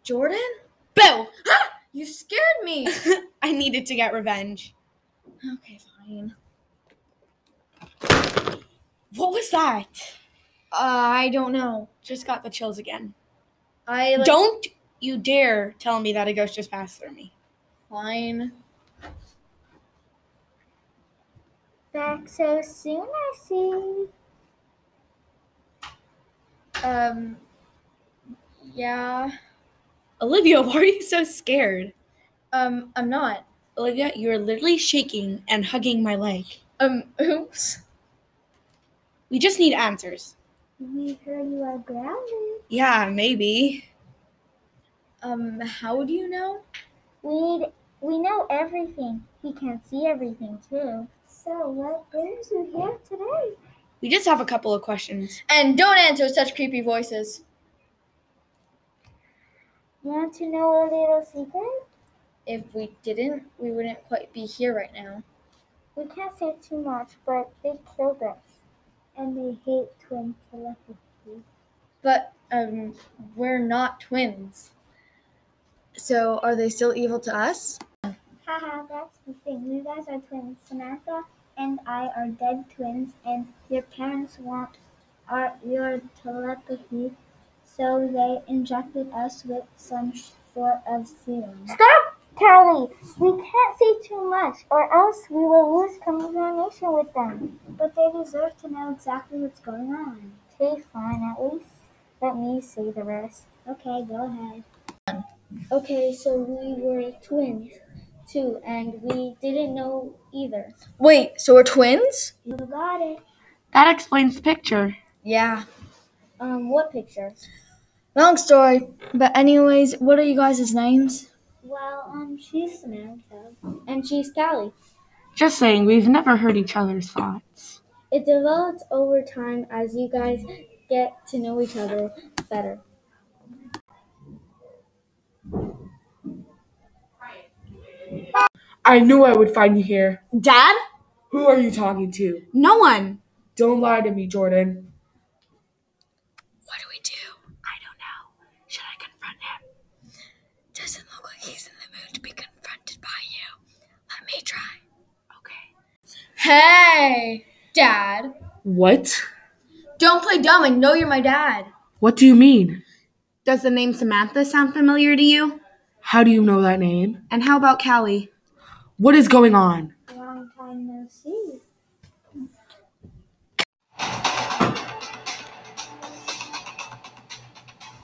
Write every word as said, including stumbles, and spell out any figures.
Jordan? Bill! You scared me! I needed to get revenge. Okay, fine. What was that? Uh, I don't know. Just got the chills again. I like... Don't you dare tell me that a ghost just passed through me. Fine. Back so soon, I see. Um, yeah. Olivia, why are you so scared? Um, I'm not. Olivia, you are literally shaking and hugging my leg. Um, oops. We just need answers. We heard you are grounded. Yeah, maybe. Um, how do you know? We we know everything. He can see everything too. So what brings you here today? We just have a couple of questions. And don't answer such creepy voices. Want to know a little secret? If we didn't, we wouldn't quite be here right now. We can't say too much, but they killed us. And they hate twin telepathy. But, um, we're not twins. So, are they still evil to us? Haha, that's the thing. You guys are twins. Samantha and I are dead twins, and your parents want our your telepathy, so they injected us with some sort of serum. Stop, Callie! We can't say too much, or else we will lose communication with them. But they deserve to know exactly what's going on. Okay, fine. At least let me say the rest. Okay, go ahead. Okay, so we were twins too, and we didn't know either. Wait, so we're twins? You got it. That explains the picture. Yeah. Um, what picture? Long story. But anyways, what are you guys' names? Well, um, she's Samantha, and she's Callie. Just saying, we've never heard each other's thoughts. It developed over time as you guys get to know each other better. I knew I would find you here. Dad? Who are you talking to? No one. Don't lie to me, Jordan. What do we do? I don't know. Should I confront him? Doesn't look like he's in the mood to be confronted by you. Let me try. Okay. Hey, Dad. What? Don't play dumb. I know you're my dad. What do you mean? Does the name Samantha sound familiar to you? How do you know that name? And how about Callie? What is going on? Long time no see.